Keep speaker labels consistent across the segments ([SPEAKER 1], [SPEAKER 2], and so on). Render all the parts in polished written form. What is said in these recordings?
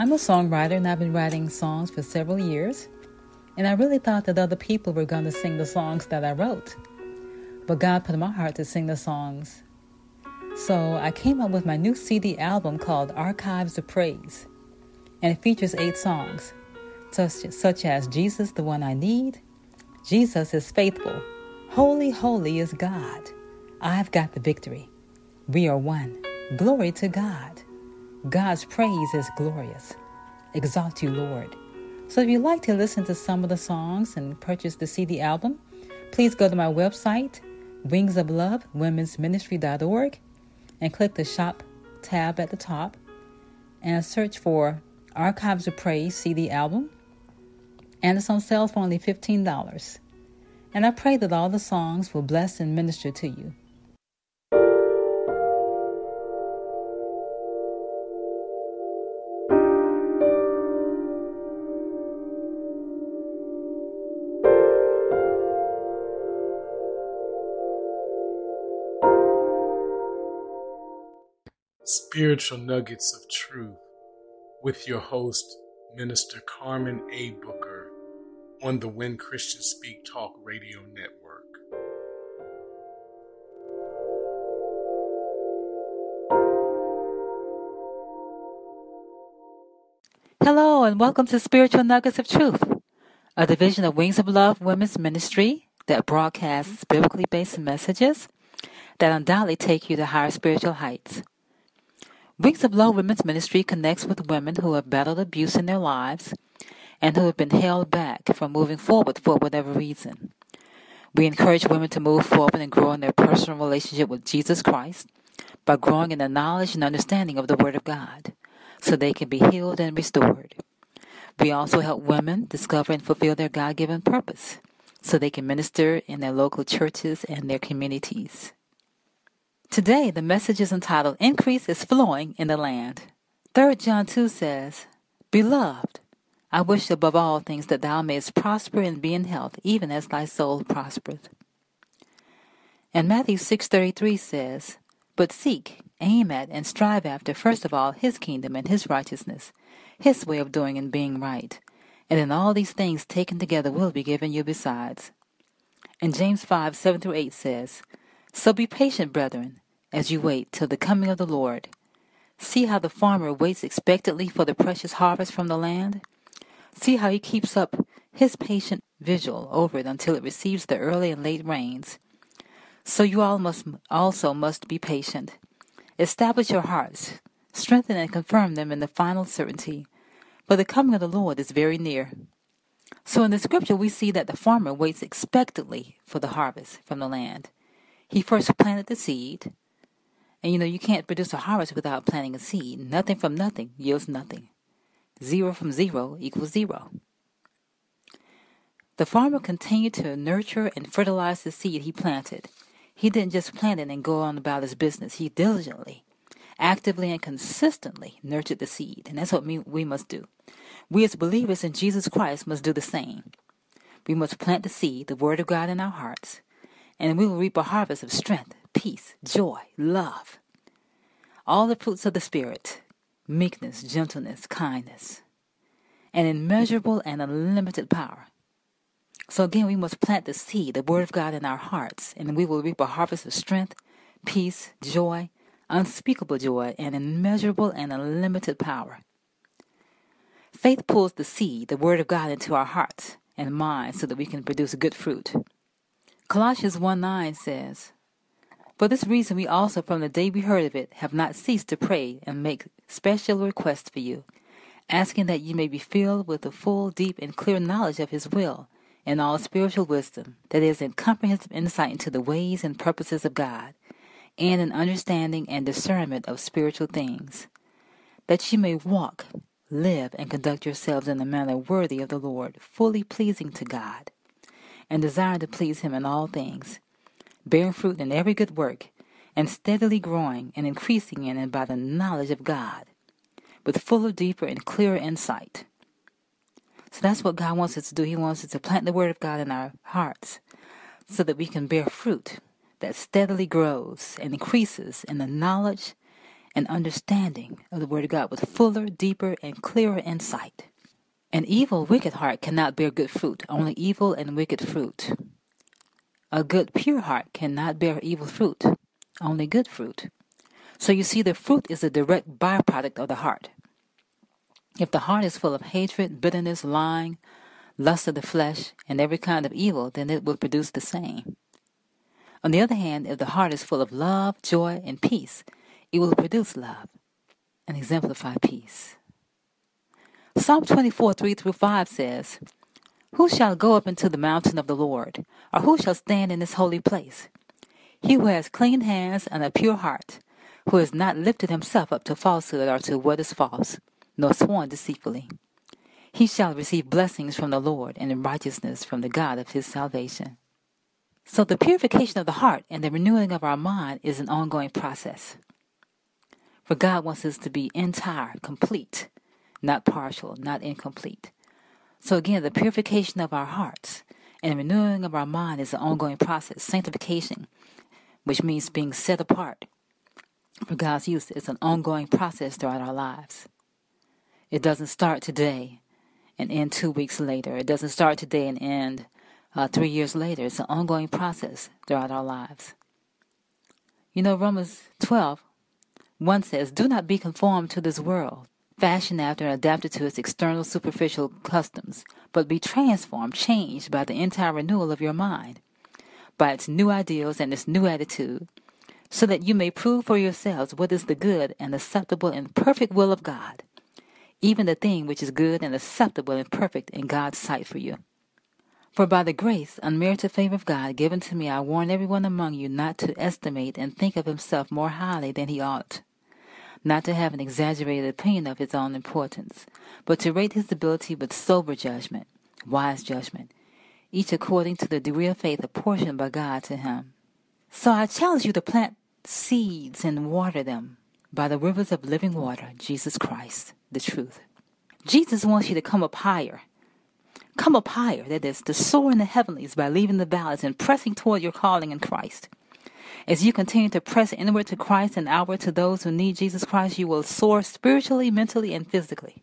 [SPEAKER 1] I'm a songwriter and I've been writing songs for several years. And I really thought that other people were going to sing the songs that I wrote. But God put in my heart to sing the songs. So I came up with my new CD album called Archives of Praise. And it features 8 songs, such as Jesus, the One I Need, Jesus is Faithful, Holy, Holy is God, I've Got the Victory, We Are One, Glory to God, God's Praise is Glorious, Exalt You, Lord. So if you'd like to listen to some of the songs and purchase the CD album, please go to my website, wingsoflovewomensministry.org, and click the Shop tab at the top and search for Archives of Praise CD album. And it's on sale for only $15. And I pray that all the songs will bless and minister to you.
[SPEAKER 2] Spiritual Nuggets of Truth with your host, Minister Carmen A. Booker, on the When Christians Speak Talk Radio Network.
[SPEAKER 1] Hello and welcome to Spiritual Nuggets of Truth, a division of Wings of Love Women's Ministry that broadcasts biblically based messages that undoubtedly take you to higher spiritual heights. Wings of Love Women's Ministry connects with women who have battled abuse in their lives and who have been held back from moving forward for whatever reason. We encourage women to move forward and grow in their personal relationship with Jesus Christ by growing in the knowledge and understanding of the Word of God so they can be healed and restored. We also help women discover and fulfill their God-given purpose so they can minister in their local churches and their communities. Today, the message is entitled, Increase is Flowing in the Land. 3 John 2 says, Beloved, I wish above all things that thou mayest prosper and be in health, even as thy soul prospereth. And Matthew 6:33 says, But seek, aim at, and strive after, first of all, his kingdom and his righteousness, his way of doing and being right. And then all these things taken together will be given you besides. And James 5:7-8 says, So be patient, brethren, as you wait till the coming of the Lord. See how the farmer waits expectantly for the precious harvest from the land. See how he keeps up his patient vigil over it until it receives the early and late rains. So you all must be patient. Establish your hearts, strengthen and confirm them in the final certainty, for the coming of the Lord is very near. So in the scripture we see that the farmer waits expectantly for the harvest from the land. He first planted the seed, and you can't produce a harvest without planting a seed. Nothing from nothing yields nothing. 0 from 0 equals 0. The farmer continued to nurture and fertilize the seed he planted. He didn't just plant it and go on about his business. He diligently, actively, and consistently nurtured the seed. And that's what we must do. We as believers in Jesus Christ must do the same. We must plant the seed, the Word of God, in our hearts, and we will reap a harvest of strength, peace, joy, love, all the fruits of the Spirit, meekness, gentleness, kindness, and immeasurable and unlimited power. So again, we must plant the seed, the Word of God, in our hearts, and we will reap a harvest of strength, peace, joy, unspeakable joy, and immeasurable and unlimited power. Faith pulls the seed, the Word of God, into our hearts and minds so that we can produce good fruit. Colossians 1:9 says, For this reason we also, from the day we heard of it, have not ceased to pray and make special requests for you, asking that you may be filled with the full, deep, and clear knowledge of His will, and all spiritual wisdom, that is, in comprehensive insight into the ways and purposes of God, and an understanding and discernment of spiritual things, that you may walk, live, and conduct yourselves in a manner worthy of the Lord, fully pleasing to God, and desiring to please Him in all things, bearing fruit in every good work, and steadily growing and increasing in it by the knowledge of God, with fuller, deeper, and clearer insight. So that's what God wants us to do. He wants us to plant the Word of God in our hearts so that we can bear fruit that steadily grows and increases in the knowledge and understanding of the Word of God with fuller, deeper, and clearer insight. An evil, wicked heart cannot bear good fruit, only evil and wicked fruit. A good, pure heart cannot bear evil fruit, only good fruit. So you see, the fruit is a direct byproduct of the heart. If the heart is full of hatred, bitterness, lying, lust of the flesh, and every kind of evil, then it will produce the same. On the other hand, if the heart is full of love, joy, and peace, it will produce love and exemplify peace. Psalm 24, 3-5 says, "Who shall go up into the mountain of the Lord, or who shall stand in his holy place? He who has clean hands and a pure heart, who has not lifted himself up to falsehood or to what is false, nor sworn deceitfully. He shall receive blessings from the Lord and righteousness from the God of his salvation." So the purification of the heart and the renewing of our mind is an ongoing process. For God wants us to be entire, complete, not partial, not incomplete. So again, the purification of our hearts and the renewing of our mind is an ongoing process. Sanctification, which means being set apart for God's use, is an ongoing process throughout our lives. It doesn't start today and end 2 weeks later. It doesn't start today and end 3 years later. It's an ongoing process throughout our lives. You know, Romans 12:1 says, "Do not be conformed to this world, fashioned after and adapted to its external superficial customs, but be transformed, changed by the entire renewal of your mind, by its new ideals and its new attitude, so that you may prove for yourselves what is the good and acceptable and perfect will of God, even the thing which is good and acceptable and perfect in God's sight for you. For by the grace, unmerited favor of God given to me, I warn everyone among you not to estimate and think of himself more highly than he ought, not to have an exaggerated opinion of his own importance, but to rate his ability with sober judgment, wise judgment, each according to the degree of faith apportioned by God to him." So I challenge you to plant seeds and water them by the rivers of living water, Jesus Christ, the truth. Jesus wants you to come up higher. Come up higher, that is, to soar in the heavenlies by leaving the valleys and pressing toward your calling in Christ. As you continue to press inward to Christ and outward to those who need Jesus Christ, you will soar spiritually, mentally, and physically.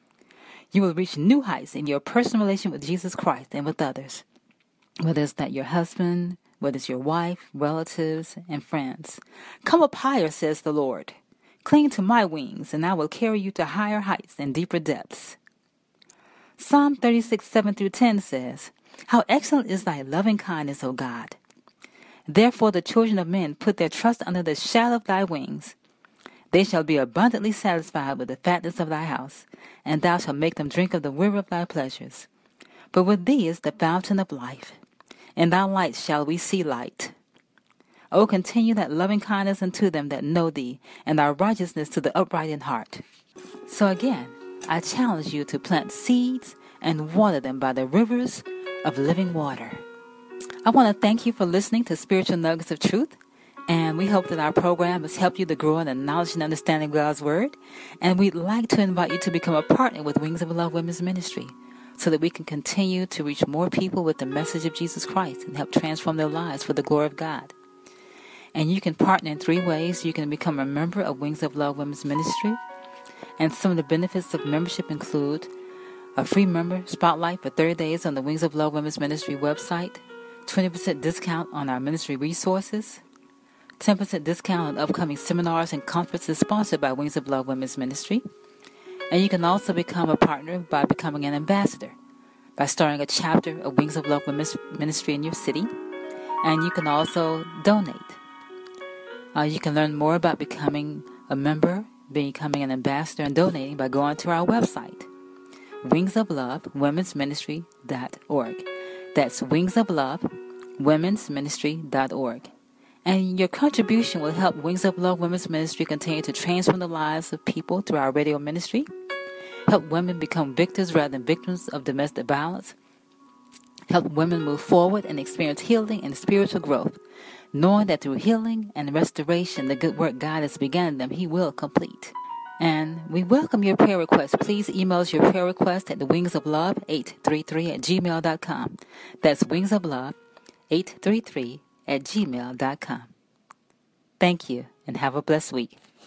[SPEAKER 1] You will reach new heights in your personal relation with Jesus Christ and with others, whether it's that your husband, whether it's your wife, relatives, and friends. Come up higher, says the Lord. Cling to my wings, and I will carry you to higher heights and deeper depths. Psalm 36:7-10 says, "How excellent is thy loving kindness, O God! Therefore the children of men put their trust under the shadow of thy wings. They shall be abundantly satisfied with the fatness of thy house, and thou shalt make them drink of the river of thy pleasures. For with thee is the fountain of life. In thy light shall we see light. O continue that loving kindness unto them that know thee, and thy righteousness to the upright in heart." So again, I challenge you to plant seeds and water them by the rivers of living water. I want to thank you for listening to Spiritual Nuggets of Truth, and we hope that our program has helped you to grow in the knowledge and understanding of God's Word, and we'd like to invite you to become a partner with Wings of Love Women's Ministry so that we can continue to reach more people with the message of Jesus Christ and help transform their lives for the glory of God. And you can partner in 3 ways. You can become a member of Wings of Love Women's Ministry, and some of the benefits of membership include a free member spotlight for 30 days on the Wings of Love Women's Ministry website, 20% discount on our ministry resources, 10% discount on upcoming seminars and conferences sponsored by Wings of Love Women's Ministry. And you can also become a partner by becoming an ambassador, by starting a chapter of Wings of Love Women's Ministry in your city. And you can also donate. You can learn more about becoming a member, becoming an ambassador, and donating by going to our website, wingsoflovewomensministry.org. That's wingsoflovewomensministry.org. And your contribution will help Wings of Love Women's Ministry continue to transform the lives of people through our radio ministry, help women become victors rather than victims of domestic violence, help women move forward and experience healing and spiritual growth, knowing that through healing and restoration, the good work God has begun in them, He will complete. And we welcome your prayer requests. Please email us your prayer request at the wingsoflove833@gmail.com. That's wingsoflove833@gmail.com. Thank you, and have a blessed week.